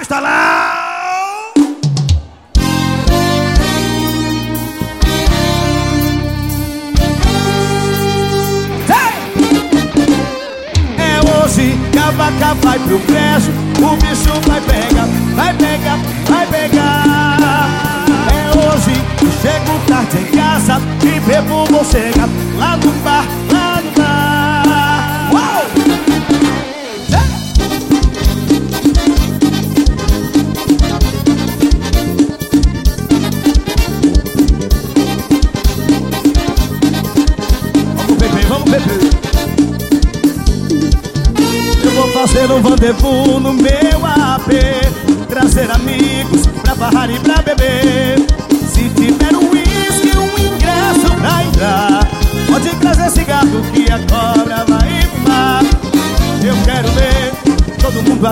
Cristalão! É hoje que a vaca vai pro brejo, o bicho vai pegar, vai pegar, vai pegar. É hoje que chego tarde em casa e bebo vou chegar lá no bar, lá no bar. Uou! Vamos beber, vamos beber. Eu vou fazer um rendezvous no meu AP, trazer amigos pra barrar e pra beber. Se tiver um uísque, um ingresso pra entrar, pode trazer cigarro que a cobra vai fumar. Eu quero ver todo mundo